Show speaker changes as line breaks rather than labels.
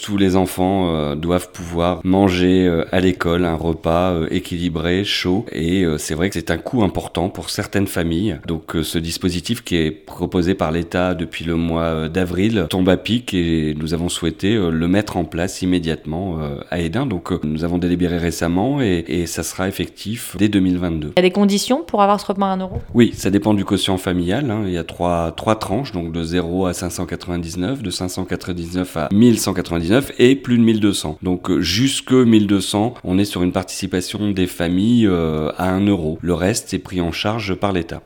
Tous les enfants doivent pouvoir manger à l'école un repas équilibré, chaud, et c'est vrai que c'est un coût important pour certaines familles. Donc ce dispositif qui est proposé par l'État depuis le mois d'avril tombe à pic et nous avons souhaité le mettre en place immédiatement à Hesdin. Donc nous avons délibéré récemment et ça sera effectif dès 2022.
Il y a des conditions pour avoir ce repas à 1 euro ?
Oui, ça dépend du quotient familial. Il y a trois tranches, donc de 0 à 599, de 599 à 1199 et plus de 1200. Donc jusque 1200, on est sur une participation des familles à 1 euro. Le reste est pris en charge par l'État.